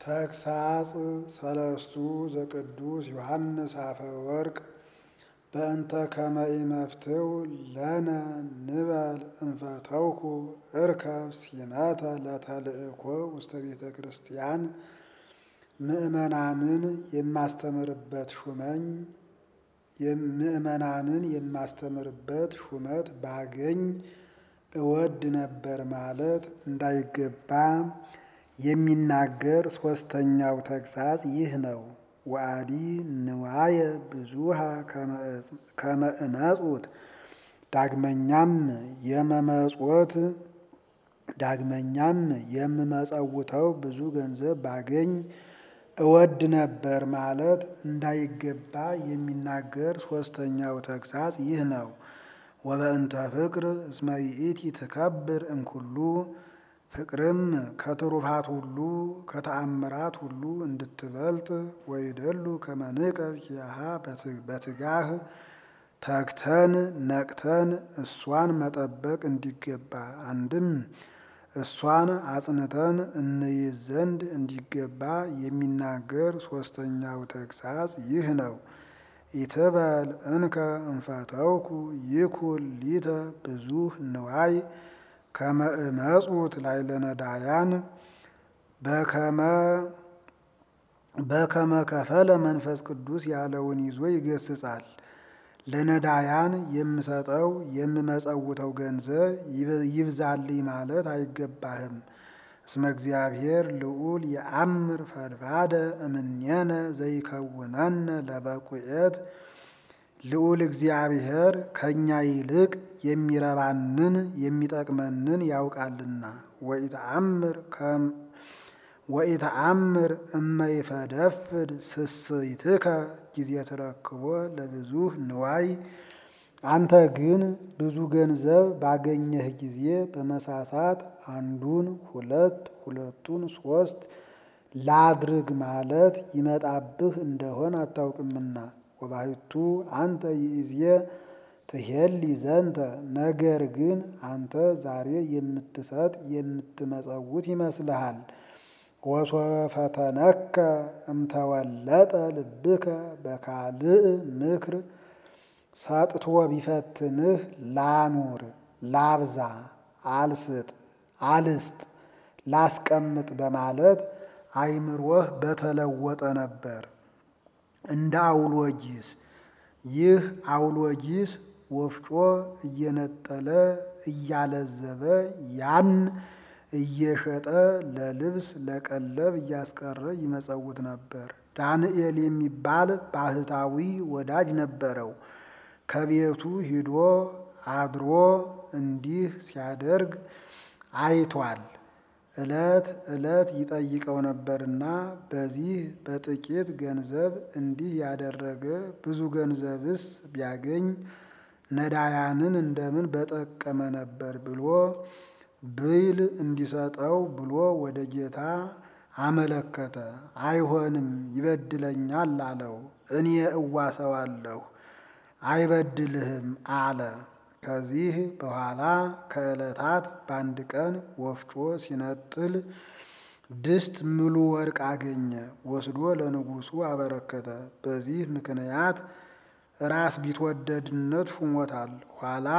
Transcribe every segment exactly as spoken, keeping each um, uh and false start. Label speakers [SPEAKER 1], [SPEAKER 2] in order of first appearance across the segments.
[SPEAKER 1] ተግሳጽ ሰለስቱ ዘቅዱስ ዮሐንስ አፈወርቅ በእንተ ከመ ኢመፍትው ለነ ንበል እንፈተውኩ እርከብ ሲመተ ለተልእኮ ውስተ ቤተ ክርስቲያን ምእመናንን የማስተምርበት ሹመኝ ምእመናንን የማስተምርበት ሹመት ባገኝ እወድ ነበር ማለት እንዳይገባ የሚናገር ሦስተኛው ተግሳጽ ይህ ነው። ወአዲ ንዋየ ብዙሃ ከመ እመጹት ዳግመኛም የመመጽወት ዳግመኛም የምመጸውተው ብዙ ገንዘብ ባገኝ እወድ ነበር ማለት እንዳይገባ የሚናገር ሦስተኛው ተግሳጽ ይህ ነው። ወበእንተ ፍቅር እስመ ይእቲ ትከብር እምኩሉ ፍቅርም ከትሩፋት ሁሉ ከተአምራት ሁሉ እንድትበልጥ ወይደሉ ከመ ንዕቀብ ኪያሃ በትጋህ ተግተን ነቅተን እሷን መጠበቅ እንዲገባ አንድም እሷን አጽንተን እንይዝ ዘንድ እንዲገባ የሚናገር ሦስተኛው ተግሳጽ ይህ ነው። ኢትበል እንከ እንፈተውኩ ይኩን ሊተ ብዙኅ ንዋይ ከመ እመጹት ላዕለ ነዳያን በከመ በከመ ከፈለ መንፈስ ቅዱስ ያለውን ይዞ ይገስጻል። ለነዳያን የምሰጠው የምመጸውተው ገንዘብ ይብዛልኝ ማለት አይገባህም። እስመ እግዚአብሔር ልዑል የአምር ፈድፋደ እምኔነ ዘይከውነነ ለበቁኤት ልዑል እግዚአብሔር ከእኛ ይልቅ የሚረባንን የሚጠቅመንን ያውቃልና። ወኢተአምር እመይፈደፍድ ስስይትከ ጊዜ ትረክቦ ለብዙኅ ንዋይ አንተ ግን ብዙ ገንዘብ ባገኘህ ጊዜ በመሳሳት አንዱን ሁለት ሁለቱን ሶስት ላድርግ ማለት ይመጣብህ እንደሆን አታውቅምና። ወባሕቱ አንተ ይእዜ ትሄሊ ዘንተ ነገር ግን አንተ ዛሬ የምትሰጥ የምትመጸውት ይመስልሃል። ወሶፈተነከ እምተወለጠ ልብከ በካልእ ምክር ሰጥቶ ቢፈትንህ ላኑር ላብዛ አልስጥ አልስጥ ላስቀምጥ በማለት አይምሮህ በተለወጠ ነበር እንደ አውሎጊስ። ይህ አውሎጊስ ወፍጮ እየነጠለ እያለዘበ ያን እየሸጠ ለልብስ ለቀለብ እያስቀረ ይመጸውት ነበር። ዳንኤል የሚባል ባህታዊ ወዳጅ ነበረው። ከቤቱ ሂዶ አድሮ እንዲህ ሲያደርግ አይቷል። ዕለት ዕለት ይጠይቀው ነበርና በዚህ በጥቂት ገንዘብ እንዲህ ያደረገ ብዙ ገንዘብስ ቢያገኝ ነዳያንን እንደምን በጠቀመ ነበር ብሎ ብይል እንዲሰጠው ብሎ ወደ ጌታ አመለከተ። አይሆንም ይበድለኛል አለው። እኔ እዋሰዋለሁ አይበድልህም አለ። ከዚህ በኋላ ከዕለታት በአንድ ቀን ወፍጮ ሲነጥል ድስት ምሉ ወርቅ አገኘ። ወስዶ ለንጉሡ አበረከተ። በዚህ ምክንያት ራስ ቢትወደድነት ሹሞታል። ኋላ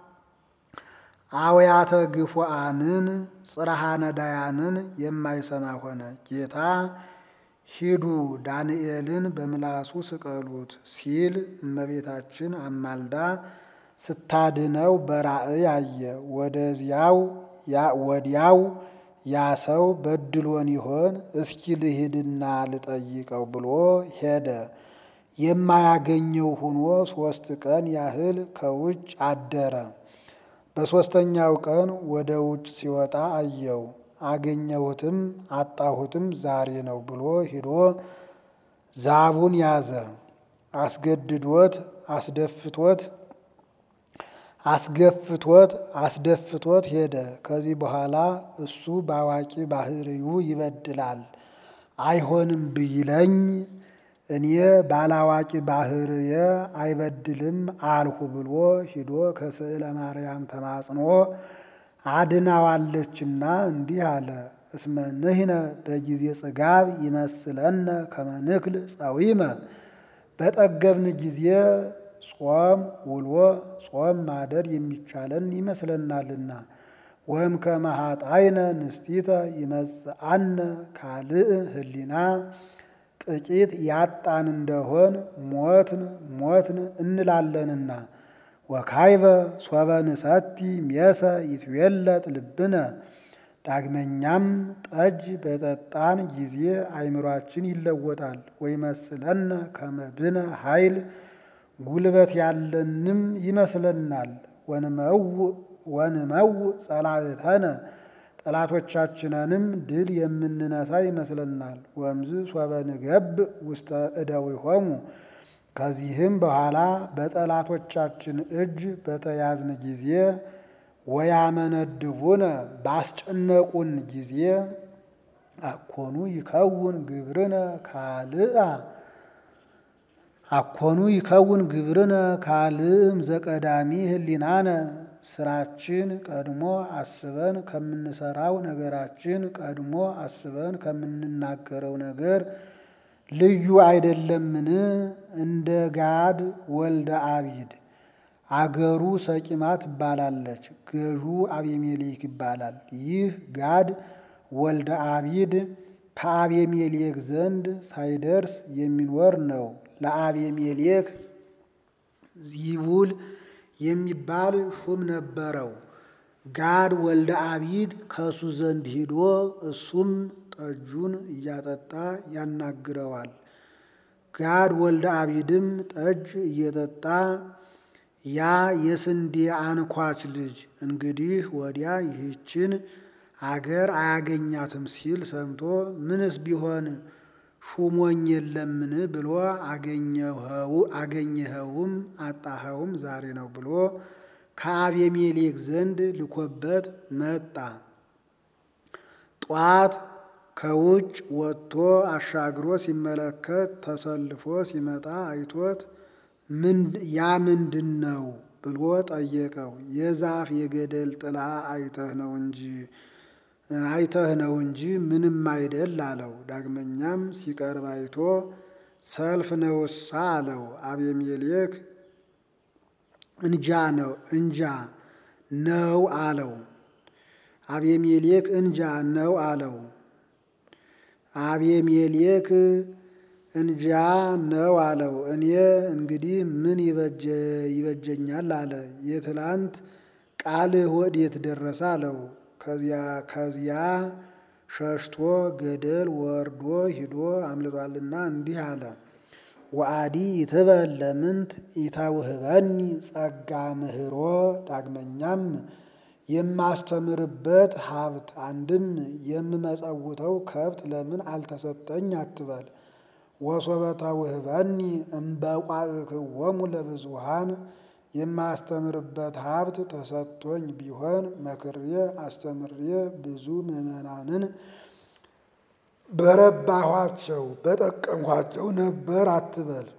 [SPEAKER 1] አውያተ ግፉአንን ጽርሐ ነዳያንን የማይሰማ ሆነ። ጌታ ሂዱ ዳንኤልን በምላሱ ስቀሉት ሲል እመቤታችን አማልዳ ስታድነው በራእይ አየ። ወደዚያው ወዲያው ያ ሰው በድሎን ይሆን እስኪ ልሂድና ልጠይቀው ብሎ ሄደ። የማያገኘው ሆኖ ሶስት ቀን ያህል ከውጭ አደረ። በሦስተኛው ቀን ወደ ውጭ ሲወጣ አየው። አገኘሁትም አጣሁትም ዛሬ ነው ብሎ ሂዶ ዛቡን ያዘ። አስገድዶት አስደፍቶት አስገፍቶት አስደፍቶት ሄደ። ከዚህ በኋላ እሱ በአዋቂ ባህሪው ይበድላል አይሆንም ቢለኝ እኔ ባላዋቂ ባህርየ አይበድልም አልሁ ብሎ ሂዶ ከስዕለ ማርያም ተማጽኖ አድናዋለችና እንዲህ አለ። እስመ ንሕነ በጊዜ ጽጋብ ይመስለነ ከመ ንክል ጸዊመ በጠገብን ጊዜ ጾም ውሎ ጾም ማደር የሚቻለን ይመስለናልና። ወም ከመ ኃጣይነ ንስቲተ ይመጽአነ ካልእ ህሊና ጥቂት ያጣን እንደሆን ሞትን ሞትን እንላለንና። ወካይበ ሶበ ንሰቲ ሜሰ ይትዌለጥ ልብነ ዳግመኛም ጠጅ በጠጣን ጊዜ አእምሯችን ይለወጣል። ወይመስለነ ከመ ብነ ኃይል ጉልበት ያለንም ይመስለናል። ወንመውእ ጸላእተነ ጠላቶቻችንንም ድል የምንነሳ ይመስለናል። ወእምዝ ሶበ ንገብእ ውስተ እደዊሆሙ ከዚህም በኋላ በጠላቶቻችን እጅ በተያዝን ጊዜ ወያመነድቡነ ባስጨነቁን ጊዜ አኮኑ ይከውን ግብርነ ካልአ አኮኑ ይከውን ግብርነ ካልእም ዘቀዳሚ ህሊናነ ስራችን ቀድሞ አስበን ከምንሰራው ነገራችን ቀድሞ አስበን ከምንናገረው ነገር ልዩ አይደለምን? እንደ ጋድ ወልደ አቢድ አገሩ ሰቂማ ትባላለች፣ ገዡ አቤሜሌክ ይባላል። ይህ ጋድ ወልደ አቢድ ከአቤሜሌክ ዘንድ ሳይደርስ የሚኖር ነው። ለአቤሜሌክ ዚቡል የሚባል ሹም ነበረው። ጋድ ወልደ አቢድ ከሱ ዘንድ ሂዶ እሱም ጠጁን እያጠጣ ያናግረዋል። ጋድ ወልደ አቢድም ጠጅ እየጠጣ ያ የስንዴ አንኳች ልጅ እንግዲህ ወዲያ ይህችን አገር አያገኛትም ሲል ሰምቶ ምንስ ቢሆን ሹሞኝ የለምን ብሎ አገኘኸውም አጣኸውም ዛሬ ነው ብሎ ከአቤሜሌክ ዘንድ ልኮበት መጣ። ጧት ከውጭ ወጥቶ አሻግሮ ሲመለከት ተሰልፎ ሲመጣ አይቶት ያ ምንድን ነው ብሎ ጠየቀው። የዛፍ የገደል ጥላ አይተህ ነው እንጂ አይተህ ነው እንጂ ምንም አይደል አለው። ዳግመኛም ሲቀርብ አይቶ ሰልፍ ነውሳ አለው። አቤሜሌክ እንጃ ነው እንጃ ነው አለው። አቤሜሌክ እንጃ ነው አለው። አቤሜሌክ እንጃ ነው አለው። እኔ እንግዲህ ምን ይበጀኛል አለ። የትላንት ቃልህ ወዴት ደረሰ አለው። ከዚያ ከዚያ ሸሽቶ ገደል ወርዶ ሂዶ አምልጧልና እንዲህ አለ። ወአዲ ይትበል ለምንት ኢታውህበኒ ጸጋ ምህሮ ዳግመኛም የማስተምርበት ሀብት አንድም የምመጸውተው ከብት ለምን አልተሰጠኝ አትበል። ወሶበ ታውህበኒ እምበቋእክዎሙ ለብዙሃን የማስተምርበት ሀብት ተሰጥቶኝ ቢሆን መክሬ አስተምሬ ብዙ ምዕመናንን በረባኋቸው በጠቀምኋቸው ነበር አትበል።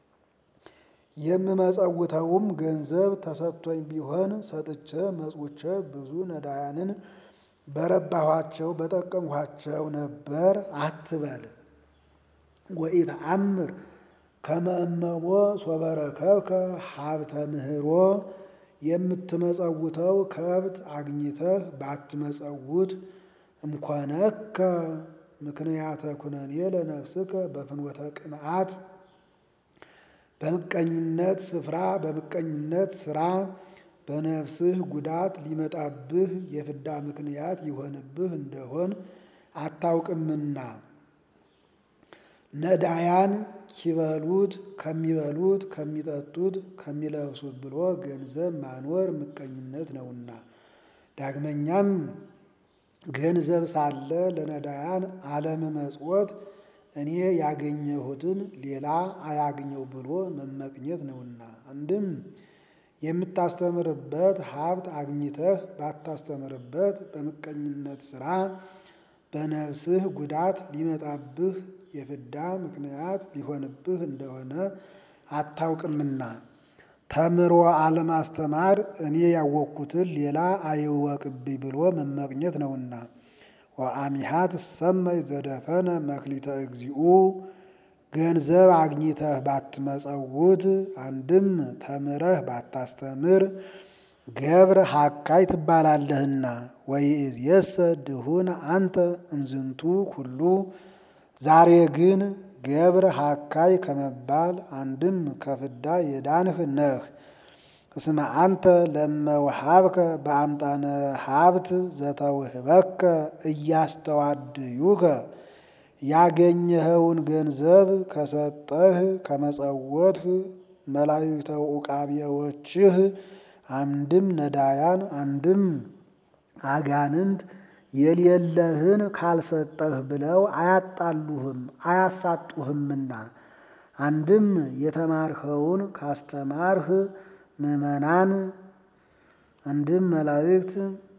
[SPEAKER 1] የምመጸውተውም ገንዘብ ተሰጥቶኝ ቢሆን ሰጥቼ መጽውቼ ብዙ ነዳያንን በረባኋቸው በጠቀምኋቸው ነበር አትበል። ወኢተአምር ከመ እመቦ ሶበ ረከብከ ሀብተ ምህሮ የምትመጸውተው ከብት አግኝተህ ባትመጸውት እምኮነከ ምክንያተ ኩነኔ ለነፍስከ በፍኖተ ቅንዓት በምቀኝነት ስፍራ በምቀኝነት ስራ በነፍስህ ጉዳት ሊመጣብህ የፍዳ ምክንያት ይሆንብህ እንደሆን አታውቅምና። ነዳያን ኪበሉት ከሚበሉት ከሚጠጡት ከሚለብሱት ብሎ ገንዘብ ማኖር ምቀኝነት ነውና። ዳግመኛም ገንዘብ ሳለ ለነዳያን አለመመጽወት እኔ ያገኘሁትን ሌላ አያግኘው ብሎ መመቅኘት ነውና። አንድም የምታስተምርበት ሀብት አግኝተህ ባታስተምርበት በምቀኝነት ስራ በነፍስህ ጉዳት ሊመጣብህ የፍዳ ምክንያት ሊሆንብህ እንደሆነ አታውቅምና። ተምሮ አለማስተማር እኔ ያወቅኩትን ሌላ አይወቅብኝ ብሎ መመቅኘት ነውና። ወአሚሃ ትሰመይ ዘደፈነ መክሊተ እግዚኡ ገንዘብ አግኝተህ ባትመጸውት አንድም ተምረህ ባታስተምር ገብረ ሀካይ ትባላለህና። ወይእዜሰ ድሁን አንተ እምዝንቱ ኩሉ ዛሬ ግን ገብረ ሀካይ ከመባል አንድም ከፍዳ የዳንህ ነህ። እስመ አንተ ለመውሃብከ በአምጣነ ሀብት ዘተውህበከ እያስተዋድዩከ ያገኘኸውን ገንዘብ ከሰጠህ ከመጸወትህ መላእክተ ዑቃቢዎችህ አንድም ነዳያን አንድም አጋንንት የሌለህን ካልሰጠህ ብለው አያጣሉህም አያሳጡህምና። አንድም የተማርኸውን ካስተማርህ ምእመናን አንድም መላእክት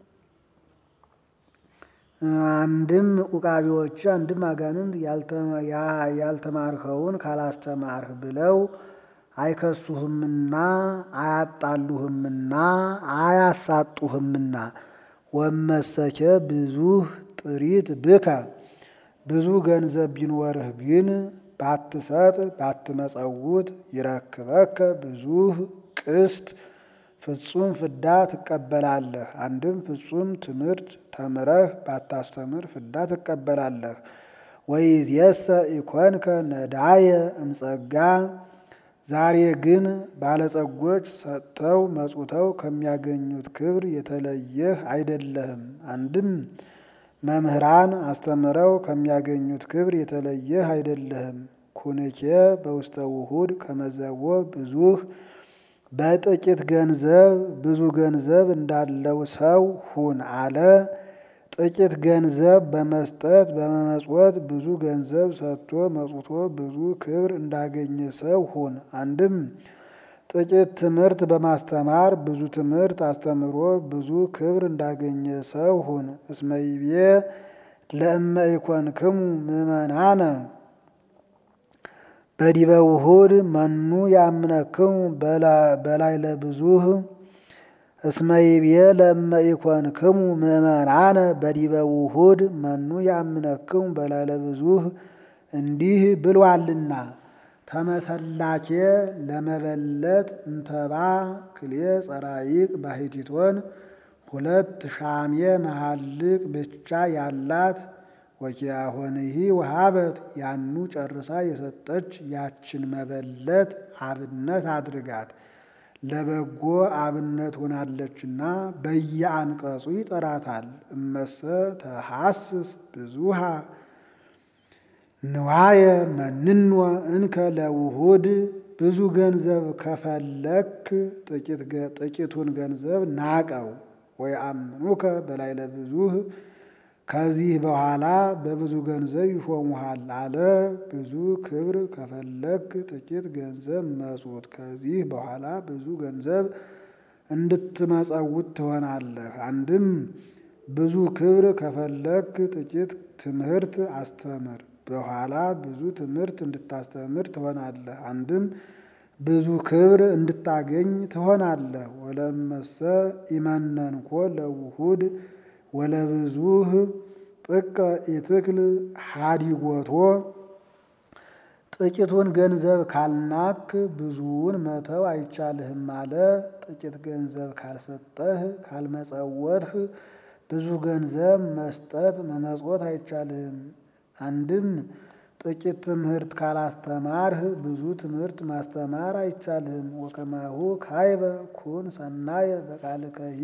[SPEAKER 1] አንድም ዑቃቢዎች አንድም አጋንንት ያልተማርኸውን ካላስተማርህ ብለው አይከሱህምና አያጣሉህምና አያሳጡህምና። ወመሰኬ ብዙህ ጥሪት ብከ ብዙ ገንዘብ ቢኖርህ ግን ባትሰጥ ባትመጸውት ይረክበከ ብዙህ ቅስት ፍጹም ፍዳ ትቀበላለህ። አንድም ፍጹም ትምህርት ተምረህ ባታስተምር ፍዳ ትቀበላለህ። ወይእዜሰ ኢኮንከ ነዳየ እምጸጋ ዛሬ ግን ባለጸጎች ሰጥተው መጽውተው ከሚያገኙት ክብር የተለየህ አይደለህም። አንድም መምህራን አስተምረው ከሚያገኙት ክብር የተለየህ አይደለህም። ኩንኬ በውስተ ውሁድ ከመዘቦ ብዙህ በጥቂት ገንዘብ ብዙ ገንዘብ እንዳለው ሰው ሁን አለ። ጥቂት ገንዘብ በመስጠት በመመጽወት ብዙ ገንዘብ ሰጥቶ መጽውቶ ብዙ ክብር እንዳገኘ ሰው ሁን። አንድም ጥቂት ትምህርት በማስተማር ብዙ ትምህርት አስተምሮ ብዙ ክብር እንዳገኘ ሰው ሁን። እስመ ይቤ ለእመ ኢኮንክሙ ምእመናነ በዲበ ውሁድ መኑ ያምነክሙ በላይ ለብዙህ እስመ ይቤ ለእመ ኢኮንክሙ ምእመናነ በዲበ ውሁድ መኑ ያምነክሙ በላይ ለብዙህ እንዲህ ብሏልና። ተመሰላኬ ለመበለት እንተባ ክልኤ ጸራይቅ ባሕቲቶን ሁለት ሻሜ መሃልቅ ብቻ ያላት ወኪያሆንሂ ወሃበት ያኑ ጨርሳ የሰጠች ያችን መበለት አብነት አድርጋት ለበጎ አብነት ሆናለችና በየአንቀጹ ይጠራታል። እመሰ ተሐስስ ብዙሃ ንዋየ መንኖ እንከ ለውሁድ ብዙ ገንዘብ ከፈለክ ጥቂቱን ገንዘብ ናቀው። ወይ አምኑከ በላይ ለብዙህ ከዚህ በኋላ በብዙ ገንዘብ ይሾሙሃል አለ። ብዙ ክብር ከፈለክ ጥቂት ገንዘብ መጽውት፣ ከዚህ በኋላ ብዙ ገንዘብ እንድትመጸውት ትሆናለህ። አንድም ብዙ ክብር ከፈለክ ጥቂት ትምህርት አስተምር፣ በኋላ ብዙ ትምህርት እንድታስተምር ትሆናለህ። አንድም ብዙ ክብር እንድታገኝ ትሆናለህ። ወለመሰ ኢመነንኮ ለውሁድ ወለብዙህ ጥቀ ኢትክል ሀዲጎቶ ጥቂቱን ገንዘብ ካልናክ ብዙውን መተው አይቻልህም አለ። ጥቂት ገንዘብ ካልሰጠህ ካልመጸወትህ ብዙ ገንዘብ መስጠት መመጽወት አይቻልህም። አንድም ጥቂት ትምህርት ካላስተማርህ ብዙ ትምህርት ማስተማር አይቻልህም። ወከማሁ ካይበ ኩን ሰናየ በቃልከሂ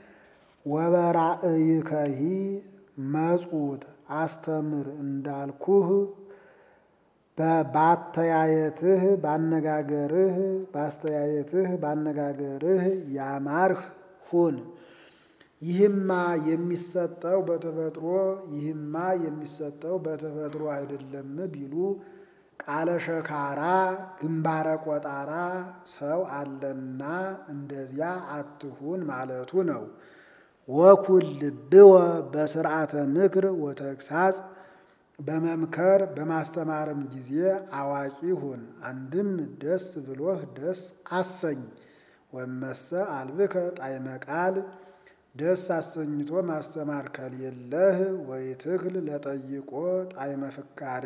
[SPEAKER 1] ወበራእይከሂ መጽውት አስተምር እንዳልኩህ ባተያየትህ ባነጋገርህ ባስተያየትህ ባነጋገርህ ያማርህ ሁን። ይህማ የሚሰጠው በተፈጥሮ ይህማ የሚሰጠው በተፈጥሮ አይደለም ቢሉ ቃለ ሸካራ ግንባረ ቆጣራ ሰው አለና እንደዚያ አትሁን ማለቱ ነው። ወኩል ልብወ በስርዓተ ምክር ወተግሳጽ በመምከር በማስተማርም ጊዜ አዋቂ ሁን። አንድም ደስ ብሎህ ደስ አሰኝ። ወመሰ አልብከ ጣዕመ ቃል ደስ አሰኝቶ ማስተማር ከሌለህ ወይትክል ለጠይቆ ጣዕመ ፍካሬ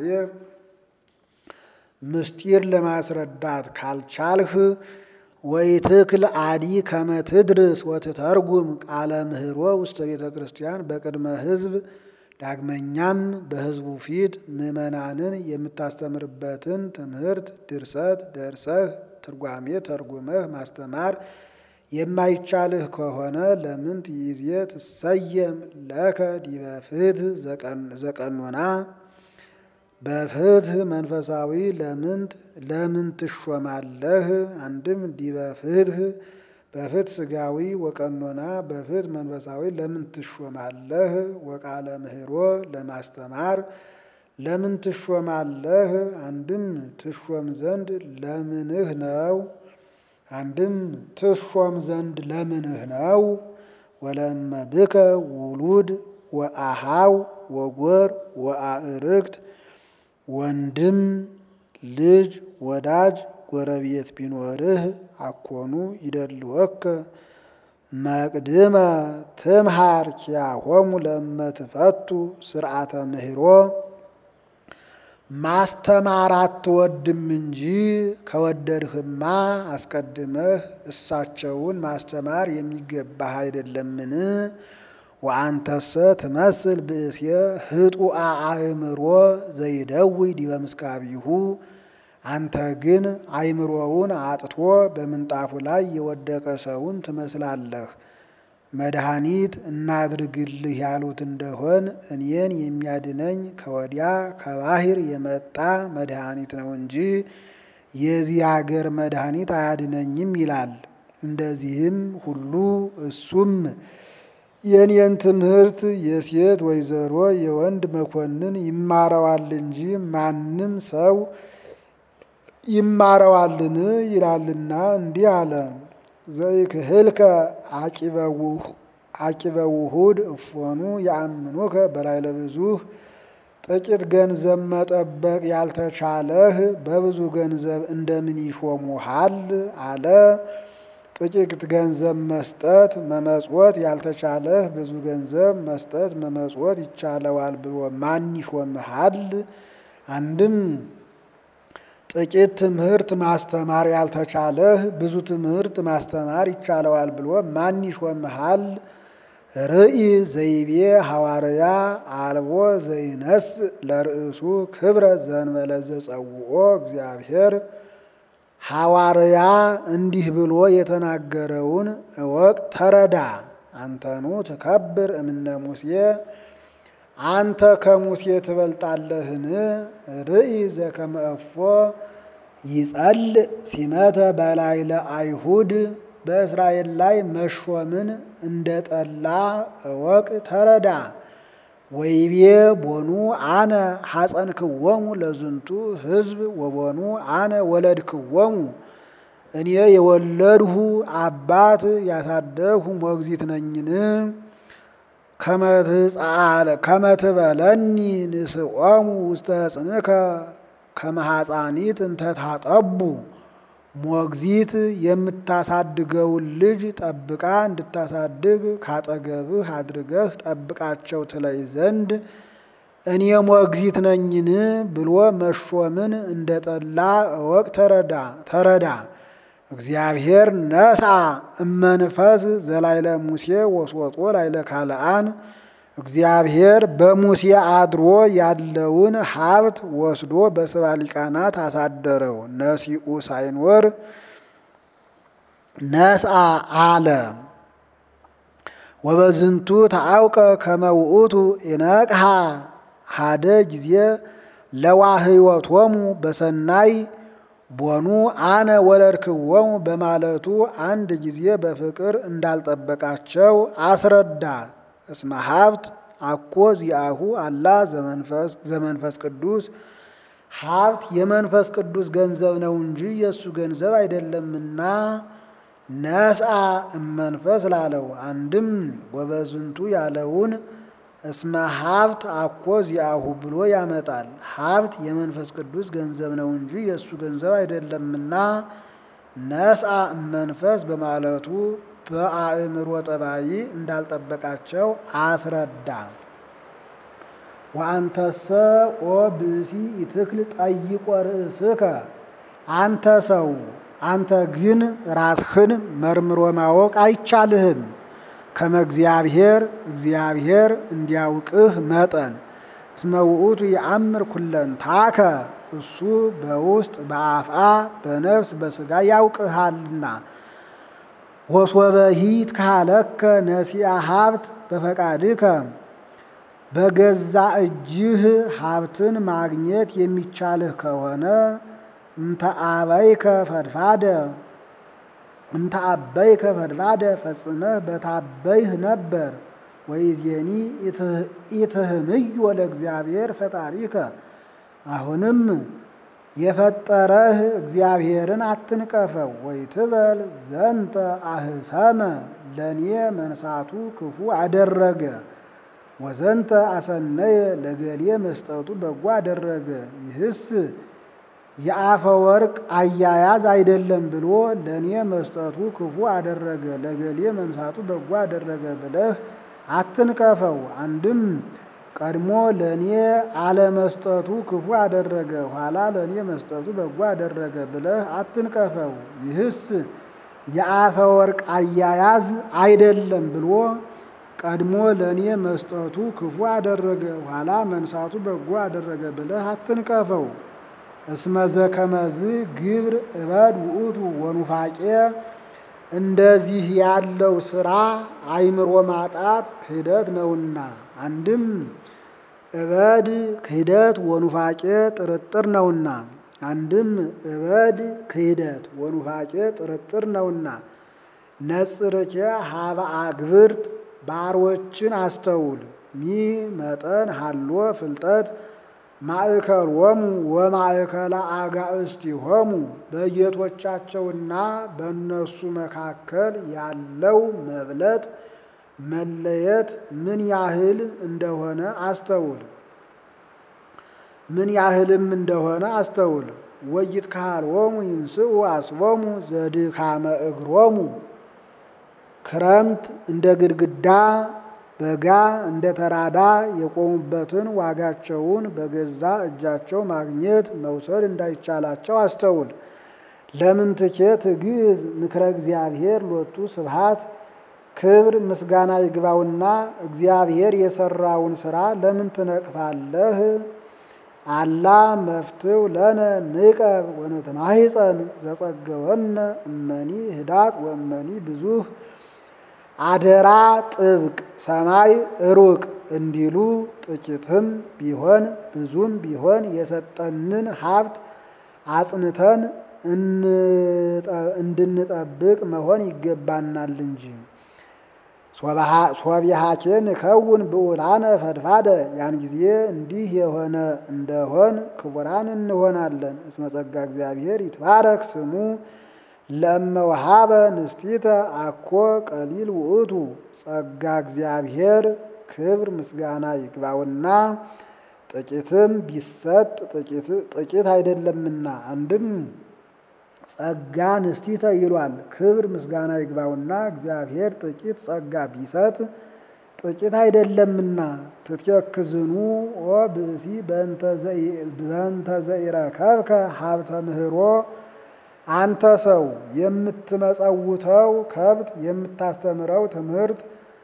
[SPEAKER 1] ምስጢር ለማስረዳት ካልቻልህ ወይትክል አዲ ከመ ትድርስ ወትተርጉም ቃለ ምህሮ ውስተ ቤተ ክርስቲያን በቅድመ ሕዝብ ዳግመኛም በሕዝቡ ፊት ምዕመናንን የምታስተምርበትን ትምህርት ድርሰት ደርሰህ ትርጓሜ ተርጉመህ ማስተማር የማይቻልህ ከሆነ ለምን ትይዜ ትሰየም ለከ ዲበ ፍትሕ ዘቀኖና በፍትሕ መንፈሳዊ ለምንት ለምን ትሾማለህ? አንድም ዲበ ፍትሕ በፍትሕ ሥጋዊ ወቀኖና በፍትሕ መንፈሳዊ ለምን ትሾማለህ? ወቃለ ምህሮ ለማስተማር ለምን ትሾማለህ? አንድም ትሾም ዘንድ ለምንህ ነው። አንድም ትሾም ዘንድ ለምንህ ነው። ወለመ ብከ ውሉድ ወአሃው ወጎር ወአእርክት ወንድም ልጅ ወዳጅ ጎረቤት ቢኖርህ አኮኑ ይደልወከ መቅድመ ትምሃር ኪያሆሙ ለመ ትፈቱ ስርዓተ ምህሮ ማስተማር አትወድም እንጂ ከወደድህማ አስቀድመህ እሳቸውን ማስተማር የሚገባህ አይደለምን? ወአንተሰ ትመስል ብእስየ ህጡአ አእምሮ ዘይደውይ ዲበ ምስካቢሁ አንተ ግን አእምሮውን አጥቶ በምንጣፉ ላይ የወደቀ ሰውን ትመስላለህ። መድኃኒት እናድርግልህ ያሉት እንደሆን እኔን የሚያድነኝ ከወዲያ ከባህር የመጣ መድኃኒት ነው እንጂ የዚህ አገር መድኃኒት አያድነኝም ይላል። እንደዚህም ሁሉ እሱም የኔን ትምህርት የሴት ወይዘሮ የወንድ መኮንን ይማረዋል እንጂ ማንም ሰው ይማረዋልን ይላልና እንዲህ አለ። ዘይክህልከ አቂበ ውሁድ እፎኑ ያአምኑከ በላዕለ ብዙኅ ጥቂት ገንዘብ መጠበቅ ያልተቻለህ በብዙ ገንዘብ እንደምን ይሾሙሃል አለ። ጥቂት ገንዘብ መስጠት መመጽወት ያልተቻለህ ብዙ ገንዘብ መስጠት መመጽወት ይቻለዋል ብሎ ማን ይሾምሃል? አንድም ጥቂት ትምህርት ማስተማር ያልተቻለህ ብዙ ትምህርት ማስተማር ይቻለዋል ብሎ ማን ይሾምሃል? ርኢ ዘይቤ ሐዋርያ አልቦ ዘይነስ ለርእሱ ክብረ ዘእንበለ ዘጸውኦ እግዚአብሔር ሐዋርያ እንዲህ ብሎ የተናገረውን እወቅ ተረዳ። አንተኑ ትከብር እምነ ሙሴ አንተ ከሙሴ ትበልጣለህን? ርኢ ዘከመ እፎ ይጸልእ ሲመተ በላዕለ አይሁድ በእስራኤል ላይ መሾምን እንደ ጠላ እወቅ ተረዳ። ወይቤ ቦኑ አነ ሐፀንክዎሙ ለዝንቱ ሕዝብ ወቦኑ አነ ወለድክዎሙ እኔ የወለድሁ አባት ያሳደግሁ ሞግዚት ነኝን? ከመ ትበለኒ ንስኦሙ ውስተ ሕፅንከ ከመ ሐፃኒት እንተ ታጠቡ ሞግዚት የምታሳድገውን ልጅ ጠብቃ እንድታሳድግ ካጠገብህ አድርገህ ጠብቃቸው ትለይ ዘንድ እኔ ሞግዚት ነኝን ብሎ መሾምን እንደ ጠላ እወቅ ተረዳ ተረዳ። እግዚአብሔር ነሳ እመንፈስ ዘላይለ ሙሴ ወስወጦ ላይለ ካልአን እግዚአብሔር በሙሴ አድሮ ያለውን ሀብት ወስዶ በሰባ ሊቃናት አሳደረው። ነሲኡ ሳይኖር ነስአ አለ። ወበዝንቱ ተአውቀ ከመ ውእቱ ኢነቅሐ ሀደ ጊዜ ለዋህይወቶሙ በሰናይ ቦኑ አነ ወለድክዎሙ በማለቱ አንድ ጊዜ በፍቅር እንዳልጠበቃቸው አስረዳ። እስመ ሀብት አኮ ዚአሁ አላ ዘመንፈስ ቅዱስ ሀብት የመንፈስ ቅዱስ ገንዘብ ነው እንጂ የእሱ ገንዘብ አይደለምና ነስአ እመንፈስ ላለው። አንድም ወበዝንቱ ያለውን እስመ ሀብት አኮ ዚአሁ ብሎ ያመጣል። ሀብት የመንፈስ ቅዱስ ገንዘብ ነው እንጂ የእሱ ገንዘብ አይደለምና ነስአ እመንፈስ በማለቱ በአእምሮ ጠባይ እንዳልጠበቃቸው አስረዳ። ወአንተሰ ኦ ብእሲ ኢትክል ጠይቆ ርእስከ አንተ ሰው አንተ ግን ራስህን መርምሮ ማወቅ አይቻልህም። ከመ እግዚአብሔር እግዚአብሔር እንዲያውቅህ መጠን እስመ ውእቱ የአምር ኩለንታከ እሱ በውስጥ በአፍአ በነፍስ በሥጋ ያውቅሃልና። ወሶበሂ ይትካለከ ነሲአ ሀብት በፈቃድከ በገዛ እጅህ ሀብትን ማግኘት የሚቻልህ ከሆነ እንተ አበይከ ፈድፋደ እንተ አበይከ ፈድፋደ ፈጽመህ በታበይህ ነበር። ወይዜኒ ኢትህምዮ ለእግዚአብሔር ፈጣሪከ አሁንም የፈጠረህ እግዚአብሔርን አትንቀፈው። ወይትበል ዘንተ አህሰመ ለኔ መንሳቱ ክፉ አደረገ ወዘንተ አሰነየ ለገሌ መስጠቱ በጎ አደረገ። ይህስ የአፈ ወርቅ አያያዝ አይደለም ብሎ ለኔ መስጠቱ ክፉ አደረገ ለገሌ መንሳቱ በጎ አደረገ ብለህ አትንቀፈው። አንድም ቀድሞ ለኔ አለመስጠቱ ክፉ አደረገ ኋላ ለኔ መስጠቱ በጎ አደረገ ብለህ አትንቀፈው። ይህስ የአፈ ወርቅ አያያዝ አይደለም ብሎ ቀድሞ ለኔ መስጠቱ ክፉ አደረገ ኋላ መንሳቱ በጎ አደረገ ብለህ አትንቀፈው። እስመ ዘከመዝ ግብር እበድ ውእቱ ወኑፋቄ እንደዚህ ያለው ስራ አእምሮ ማጣት ክህደት ነውና። አንድም እበድ ክህደት ወኑፋቄ ጥርጥር ነውና። አንድም እበድ ክህደት ወኑፋቄ ጥርጥር ነውና። ነጽርኬ ሀበ አግብርት ባሮችን አስተውል ሚ መጠን ሀሎ ፍልጠት ማእከሎሙ ወማእከለ አጋእዝቲሆሙ በጌቶቻቸውና በእነሱ መካከል ያለው መብለጥ መለየት ምን ያህል እንደሆነ አስተውል ምን ያህልም እንደሆነ አስተውል። ወይትካሎሙ ይንስኡ አስቦሙ ዘድካመ እግሮሙ ክረምት እንደ ግድግዳ በጋ እንደ ተራዳ የቆሙበትን ዋጋቸውን በገዛ እጃቸው ማግኘት መውሰድ እንዳይቻላቸው አስተውል። ለምንትኬ ትግዝ ምክረ እግዚአብሔር ሎቱ ስብሐት ክብር ምስጋና ይግባውና እግዚአብሔር የሰራውን ስራ ለምን ትነቅፋለህ? አላ መፍትው ለነ ንቀብ ወነትማሂፀን ዘጸገወነ እመኒ ህዳት ወእመኒ ብዙህ አደራ ጥብቅ ሰማይ ሩቅ እንዲሉ ጥቂትም ቢሆን ብዙም ቢሆን የሰጠንን ሀብት አጽንተን እንድንጠብቅ መሆን ይገባናል እንጂ። ሶቢሃኬ ንከውን ብዑላነ ፈድፋደ ያን ጊዜ እንዲህ የሆነ እንደሆን ክቡራን እንሆናለን። እስመ ጸጋ እግዚአብሔር ይትባረክ ስሙ ለመውሃበ ንስቲተ አኮ ቀሊል ውእቱ ጸጋ እግዚአብሔር ክብር ምስጋና ይግባውና ጥቂትም ቢሰጥ ጥቂት አይደለምና። አንድም ጸጋ ንስቲተ ይሏል ክብር ምስጋና ይግባውና እግዚአብሔር ጥቂት ጸጋ ቢሰጥ ጥቂት አይደለምና። ትትከክዝኑ ኦ ብእሲ በእንተ ዘኢረከብከ ሀብተ ምህሮ አንተ ሰው የምትመጸውተው ከብት የምታስተምረው ትምህርት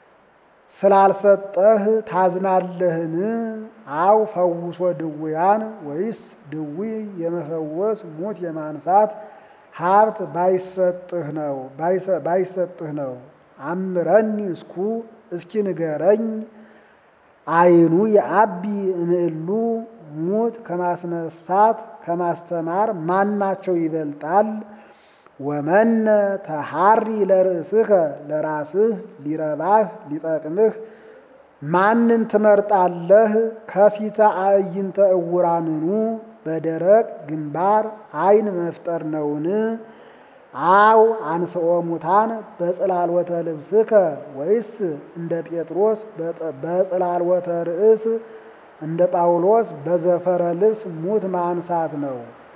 [SPEAKER 1] ስላልሰጠህ ታዝናለህን? አው ፈውሶ ድውያን ወይስ ድዊ የመፈወስ ሙት የማንሳት ሀብት ባይሰጥህ ነው ባይሰጥህ ነው? አምረኒ እስኩ እስኪ ንገረኝ። አይኑ የአቢ እምእሉ ሙት ከማስነሳት ከማስተማር ማናቸው ይበልጣል? ወመነ ተሐሪ ለርእስከ ለራስህ ሊረባህ ሊጠቅምህ ማንን ትመርጣለህ? ከሲተ አዕይንተ እውራንኑ በደረቅ ግንባር አይን መፍጠር ነውን? አው አንስኦ ሙታን በጽላልወተ ልብስከ ወይስ እንደ ጴጥሮስ በጽላልወተ ርእስ እንደ ጳውሎስ በዘፈረ ልብስ ሙት ማንሳት ነው?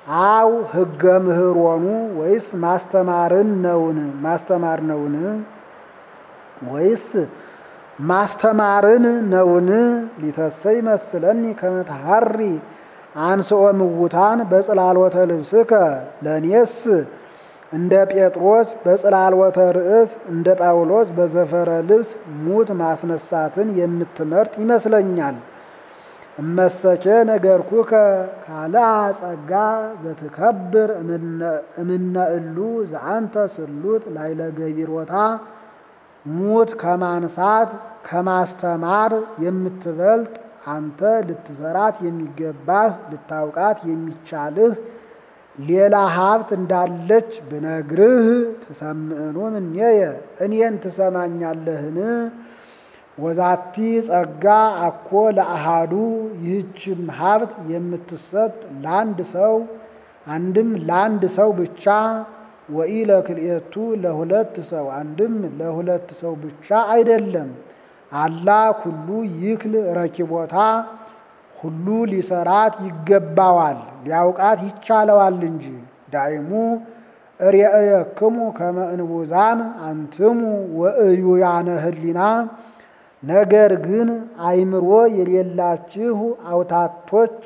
[SPEAKER 1] አው ሕገ ምህሮኑ ወይስ ማስተማርን ነውን? ማስተማር ነውን? ወይስ ማስተማርን ነውን? ሊተሰይ መስለኒ ከመትሐሪ አንስኦ ምውታን በጽላልወተ ልብስከ ለኔስ እንደ ጴጥሮስ በጽላልወተ ርእስ እንደ ጳውሎስ በዘፈረ ልብስ ሙት ማስነሳትን የምትመርጥ ይመስለኛል። እመሰኬ ነገርኩከ ካልአ ጸጋ ዘትከብር እምነ እሉ ዘአንተ ስሉጥ ላይለ ገቢሮታ ሙት ከማንሳት ከማስተማር የምትበልጥ አንተ ልትሰራት የሚገባህ ልታውቃት የሚቻልህ ሌላ ሀብት እንዳለች ብነግርህ ትሰምዕኑ እምኔየ እኔን ትሰማኛለህን? ወዛቲ ጸጋ አኮ ለአሃዱ ይህችም ሀብት የምትሰጥ ለአንድ ሰው አንድም ለአንድ ሰው ብቻ ወኢ ለክልኤቱ ለሁለት ሰው አንድም ለሁለት ሰው ብቻ አይደለም። አላ ኩሉ ይክል ረኪቦታ ሁሉ ሊሰራት ይገባዋል ሊያውቃት ይቻለዋል እንጂ። ዳይሙ እርየእየክሙ ከመ እንቡዛን አንትሙ ወእዩያነ ህሊና ነገር ግን አይምሮ የሌላችሁ አውታቶች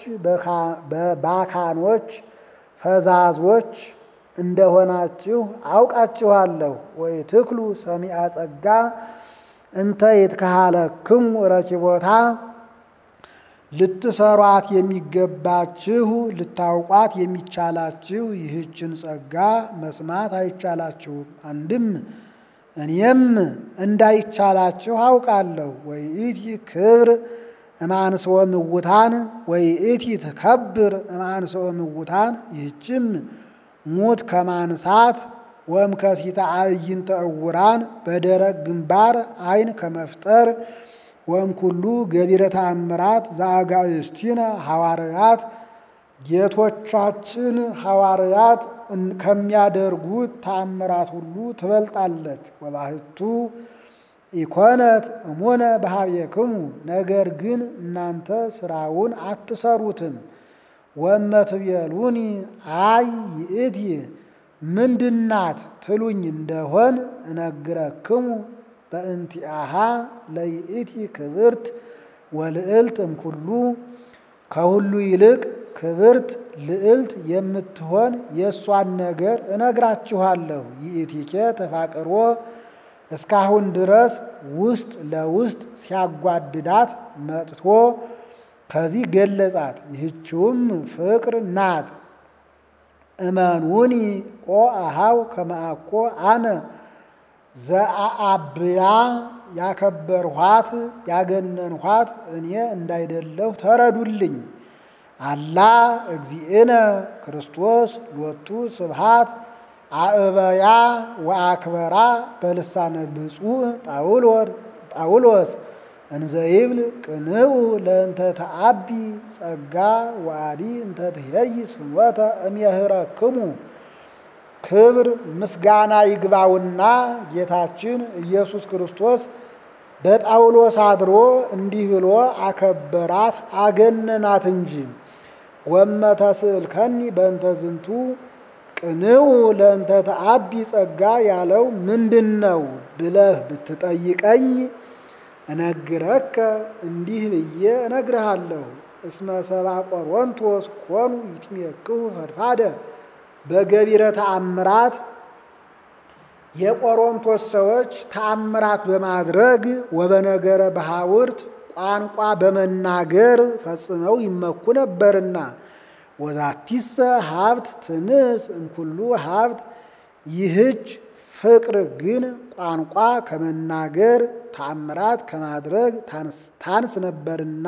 [SPEAKER 1] ባካኖች ፈዛዞች እንደሆናችሁ አውቃችኋለሁ። ወይ ትክሉ ሰሚዐ ጸጋ እንተ ይትከሃለክሙ ረኪቦታ ልትሰሯት የሚገባችሁ ልታውቋት የሚቻላችሁ ይህችን ጸጋ መስማት አይቻላችሁም። አንድም እኔም እንዳይቻላችሁ አውቃለሁ። ወይእቲ ክብር እማንስኦ ምውታን ወይእቲ ትከብር እማንስኦ ምውታን ይህችም ሙት ከማንሳት ወም ከሲተ አዕይንተ ዕውራን በደረቅ ግንባር አይን ከመፍጠር ወም ኩሉ ገቢረ ተአምራት ዘአጋእዝቲነ ሐዋርያት ጌቶቻችን ሐዋርያት ከሚያደርጉት ተአምራት ሁሉ ትበልጣለች። ወባሕቱ ኢኮነት እሙነ በኀቤክሙ ነገር ግን እናንተ ስራውን አትሰሩትም። ወመትቤሉኒ አይ ይእቲ ምንድናት ትሉኝ እንደሆን እነግረክሙ በእንቲአሃ ለይእቲ ክብርት ወልዕልት እምኩሉ ከሁሉ ይልቅ ክብርት ልዕልት የምትሆን የእሷን ነገር እነግራችኋለሁ። ይእቲኬ ተፋቅሮ እስካሁን ድረስ ውስጥ ለውስጥ ሲያጓድዳት መጥቶ ከዚህ ገለጻት። ይህችውም ፍቅር ናት። እመኑኒ ኦ አሃው ከመአኮ አነ ዘአአብያ ያከበርኋት ያገነንኋት እኔ እንዳይደለሁ ተረዱልኝ። አላ እግዚእነ ክርስቶስ ሎቱ ስብሃት አእበያ ወአክበራ በልሳነ ብፁዕ ጳውሎስ እንዘይብል ቅንኡ ለእንተ ተአቢ ጸጋ ወአዲ እንተ ትሄይስ ፍኖተ እምየምህረክሙ። ክብር ምስጋና ይግባውና ጌታችን ኢየሱስ ክርስቶስ በጳውሎስ አድሮ እንዲህ ብሎ አከበራት አገነናት እንጂ። ወመተስእልከኒ በእንተ ዝንቱ ቅንኡ ለእንተ ተአቢ ጸጋ ያለው ምንድን ነው ብለህ ብትጠይቀኝ እነግረከ እንዲህ ብዬ እነግርሃለሁ። እስመ ሰብአ ቆሮንቶስ ኮኑ ይትሜክሁ ፈድፋደ በገቢረ ተአምራት የቆሮንቶስ ሰዎች ተአምራት በማድረግ ወበነገረ በሐውርት ቋንቋ በመናገር ፈጽመው ይመኩ ነበርና። ወዛቲሰ ሀብት ትንስ እምኩሉ ሀብት ይህች ፍቅር ግን ቋንቋ ከመናገር ተአምራት ከማድረግ ታንስ ነበርና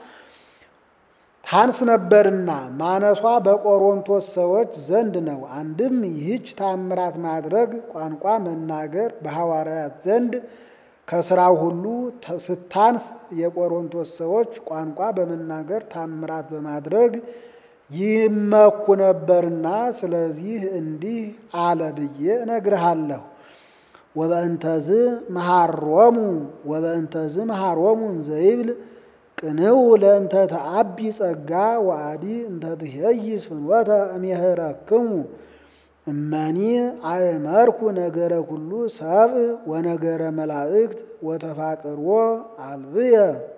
[SPEAKER 1] ታንስ ነበርና ማነሷ በቆሮንቶስ ሰዎች ዘንድ ነው። አንድም ይህች ተአምራት ማድረግ ቋንቋ መናገር በሐዋርያት ዘንድ ከስራው ሁሉ ስታንስ የቆሮንቶስ ሰዎች ቋንቋ በመናገር ተአምራት በማድረግ ይመኩ ነበርና። ስለዚህ እንዲህ አለ ብዬ እነግርሃለሁ። ወበእንተዝ መሃሮሙ ወበእንተዝ መሃሮሙ እንዘይብል ቅንው ለእንተ ተአቢ ጸጋ ወአዲ እንተ ትሄይስ ፍኖተ እምይእረክሙ እመኒ አእመርኩ ነገረ ኩሉ ሰብእ ወነገረ መላእክት ወተፋቅርዎ አልብየ